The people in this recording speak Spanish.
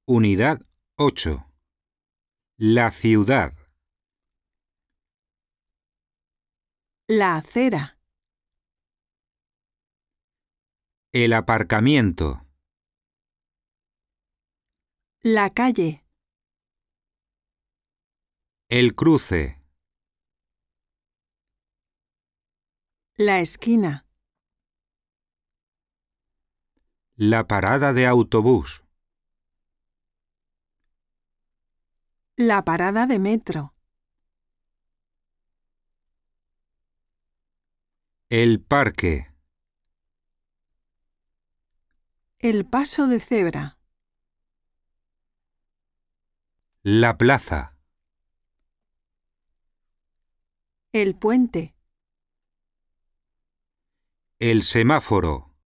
Unidad 8. La ciudad. La acera. El aparcamiento. La calle. El cruce. La esquina. La parada de autobús. La parada de metro. El parque. El paso de cebra. La plaza. El puente. El semáforo.